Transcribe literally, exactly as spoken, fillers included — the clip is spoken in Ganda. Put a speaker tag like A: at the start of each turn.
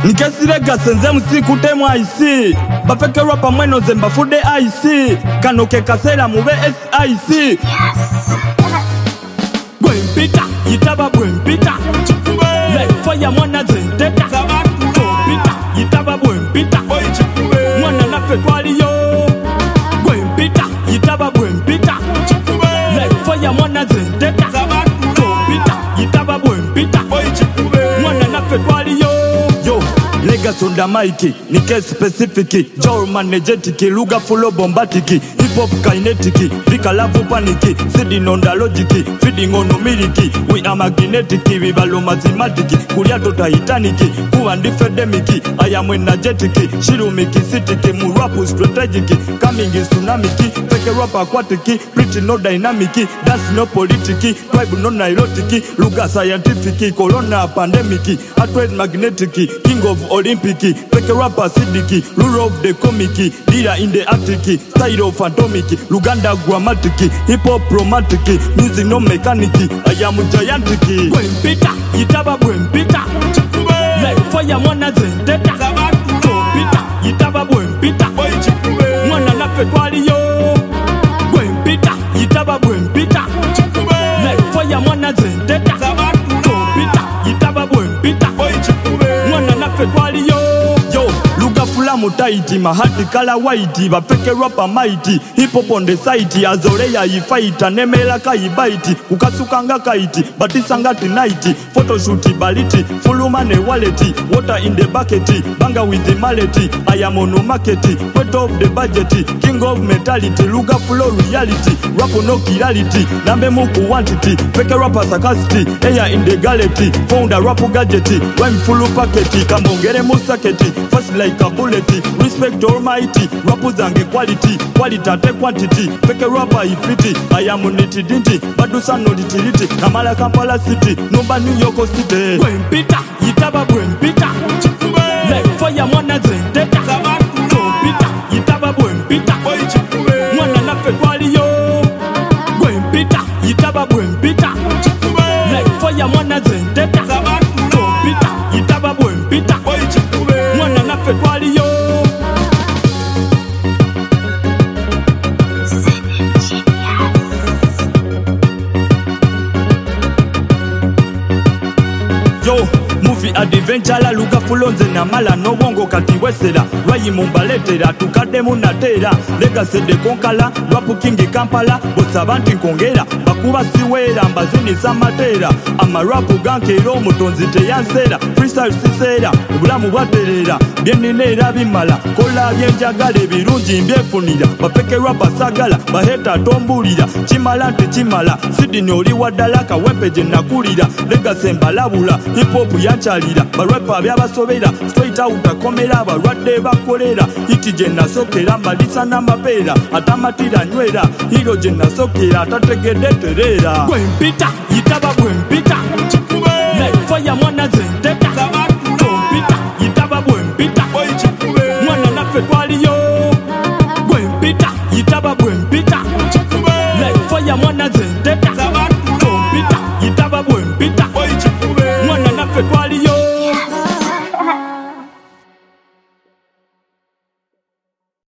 A: Nkesirega senze musikute mwa isi bafeke rapa mweno zemba fude I C kano ke kasera mube S I C Gwempita yitaba gwempita like fire mwana zendeta Gwempita yitaba gwempita mwana nafe kwaliyo Gwempita yitaba gwempita like fire mwana zendeta Gwempita yitaba gwempita mwana nafe kwaliyo yo Legacy on the mic, Nike specific, Joe manegetic, Luga full bombatic, hip hop kinetic, Vika love panic, sitting on the logic, feeding on humility, we are magnetic, we value mathematic, Kuriato Titanic, who and epidemic, I am energetic, Shirumiki city, Murapu strategic, coming is tsunami, fake rap aquatic, pretty no dynamic, that's no politic, tribe no neurotic, Luga scientific, corona pandemic, attrade magnetic, king of Olympic, fake rapper Sidiki, rule of the comic, leader in the attic, style of phantomic, Luganda grammatic, hip hop romantic, music no mechanic, I am gigantic. Gwempita, yitaba gwempita, like fire mwana zendeta, Gwempita, yitaba gwempita, mwana nafe kwaliyo, Gwempita, yitaba gwempita, like fire mwana zendeta, Gwempita, yitaba gwempita, mwana nafe kwaliyo. Yo, luga fula mutaiti, mahati kala white, bafeke rapper mighty, hip hop on the site, azoreya ifaita, nemela kaibaiti, ukasukanga kaiti, batisanga tonight, photoshoot baliti, fuluma ne wallet, water in the bucket, banga with the mallet, I am on no market, weight of the budget, king of mentality, luga flow reality, rap no kirality, nambe muku quantity, fake rapper sarcastic, air in the gallery, found a rap gadget, when full packet, kamongere musaketi, first like a bullet, respect almighty, rappers and quality, quality at quantity, fake rapper is pretty, I am on it dinty, badusa no litility, Kamala Kampala city, number New York city. Gwempita, yitaba gwempita, like fire mwana zendeta, Gwempita, yitaba gwempita, mwana nafe kwaliyo, Gwempita, yitaba gwempita, like fire mwana zendeta, Gwempita, yitaba gwempita, mwana nafe kwaliyo. Yo, movie adventure la luga fulonze na mala no wongo kati wesera Rwayi mumbaletera tukade munatera Legacy de konkala rwapu kingi Kampala bosa banti nkongera bakuba siwera mbazuni samatera ama rapu gankero mutonzi teyansera freestyle sisera obulamu bwaterera byenninera bimala kola byenjagala birungi mbyefunira bafeke rapper sagala baheta tombulira kimala tekimala Sydney oli wadala kawempe je nakulira Legacy mbalabula hip hop yanchalira barapa byabasobera straight out akomera abalwadde bakolera hiti je nasokera mbalisa n'amapeera atamatira nywera hiro je nasokera atategedde terera Gwempita yitaba gwempita like fire mwana zendeta Gwempita yitaba gwempita mwana nafe kwaliyo Gwempita yitaba gwempita like fire mwana zendeta